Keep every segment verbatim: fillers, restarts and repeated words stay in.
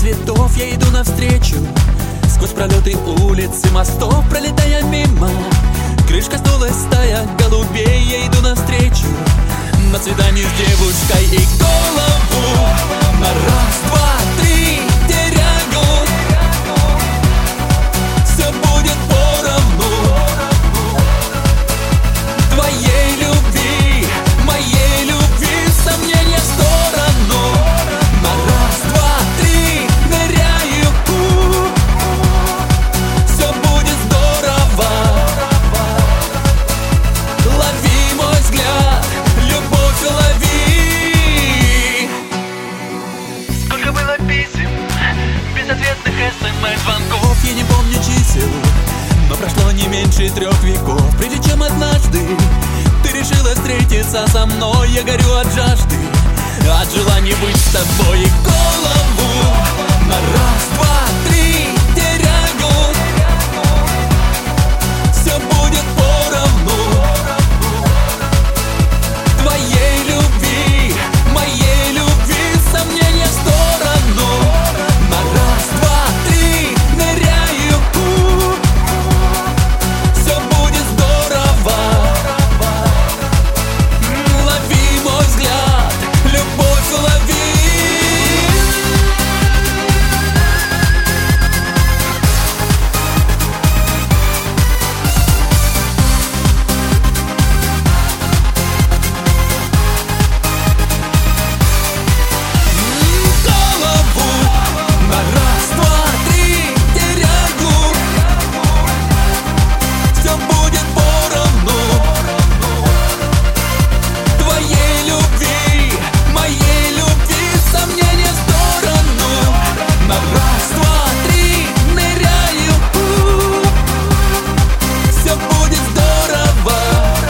цветов я иду навстречу, сквозь пролеты улиц и мостов пролетая мимо. Крышка стула, стая голубей, я иду навстречу на свидание с девушкой и голову на раз, два, три теряю. Все будет поровну твоей любви, моей любви, сомнения в сторону. На раз, два, три ныряю, все будет здорово. Лови мой взгляд, любовь лови. Сколько было писем, безответных смс, звонков, я не помню чисел, но прошло не меньше трех веков, прежде чем однажды ты решила встретиться со мной. Я горю от жажды, от желания быть с тобой. И голову на раз, два, три теряю. Все будет поровну твоей любви, моей любви, сомнения в сторону. На раз, два, три ныряю, все будет здорово. Лови мой взгляд, любовь лови. Голову на раз, два, три теряю. Все будет поровну твоей любви, моей любви, сомнения в сторону. На раз, два, три ныряю, все будет здорово.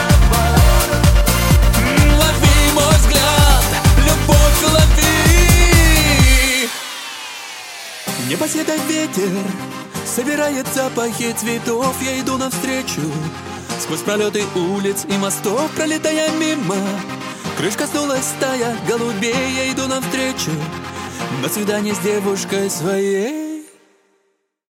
Лови мой взгляд, любовь лови. Непоседа ветер собирает запахи цветов, я иду навстречу сквозь пролеты улиц и мостов пролетая мимо. Крышка стула, стая голубей, я иду навстречу на свидание с девушкой своей.